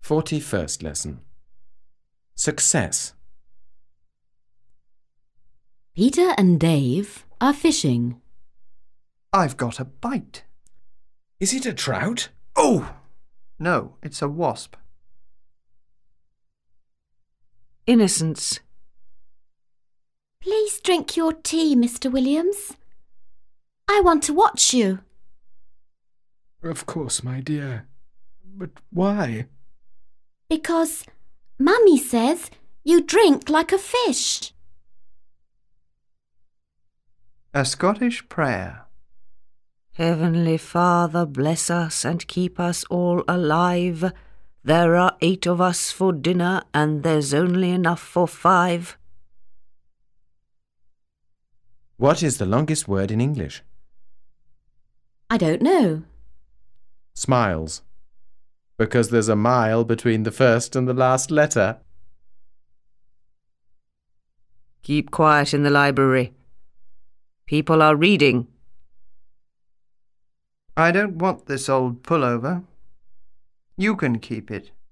41st lesson. Success. Peter and Dave are fishing. I've got a bite. Is it a trout? Oh! No, it's a wasp. Innocence. Please drink your tea, Mr. Williams. I want to watch you. Of course, my dear. But why? Because Mummy says you drink like a fish. A Scottish prayer. Heavenly Father, bless us and keep us all alive. There are 8 of us for dinner and there's only enough for 5. What is the longest word in English? I don't know. Smiles. Because there's a mile between the first and the last letter. Keep quiet in the library. People are reading. I don't want this old pullover. You can keep it.